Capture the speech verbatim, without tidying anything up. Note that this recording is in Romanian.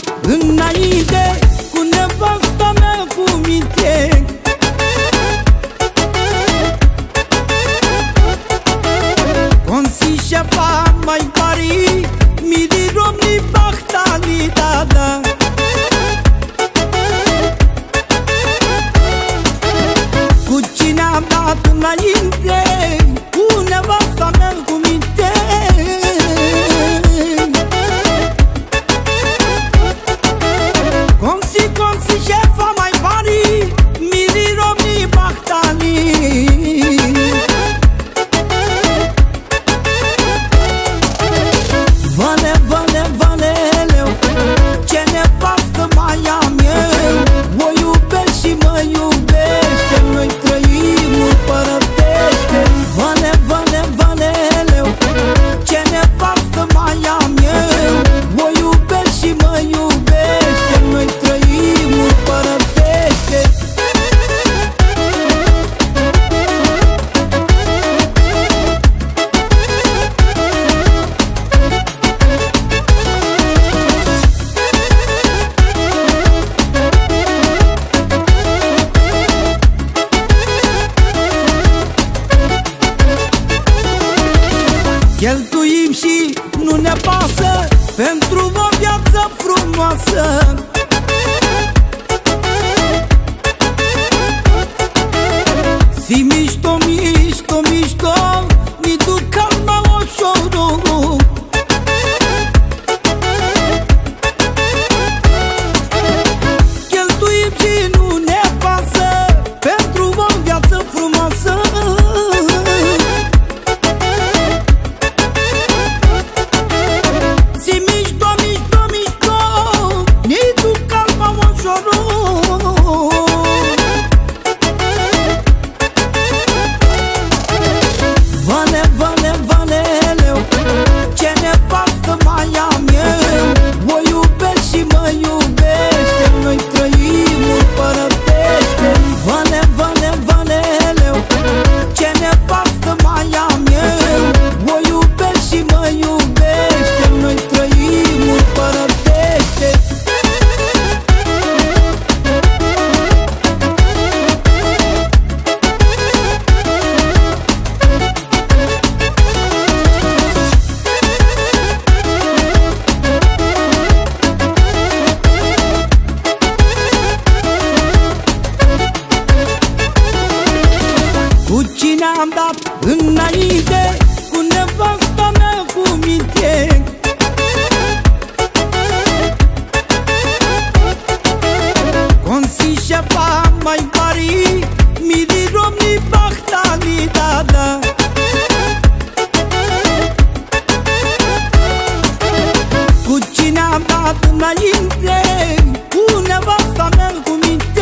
înainte cu nevasta mea cu minte. Consi șefa mai mari, mi di romni bahtali dada. Cu cine am dat înainte, cu nevasta mea cu minte. Consi, consi șefa mai mari, mi di romni bahtali. Vale, vale, valeleu, ce nevastă mai am eu. O iubesc și mă iubește, noi trăim împărătește. Vale, vale, valeleu, ce nevastă mai am eu. O iubesc și mă iubește, noi trăim împărătește. Cheltuim și nu ne pasă pentru o viață frumoasă. Si mișto, mișto, mișto, mi duc calma ușor. Cheltuim și nu ne pasă pentru o viață frumoasă. Si mișto, mișto, mișto, mi duc calma ușor. Vale, vale, valeleu, ce nevastă mai am eu. O iubesc și mă iubește, noi trăim împărătește. Vale, vale, valeleu, ce nevastă mai am eu. O iubesc și mă iubește, noi trăim împărătește. Cu cine am dat înainte, cu nevasta mea cu minte. Consi șefa mai mari, mi di romni bahtali dada. Cu cine am dat înainte, cu nevasta mea cu minte.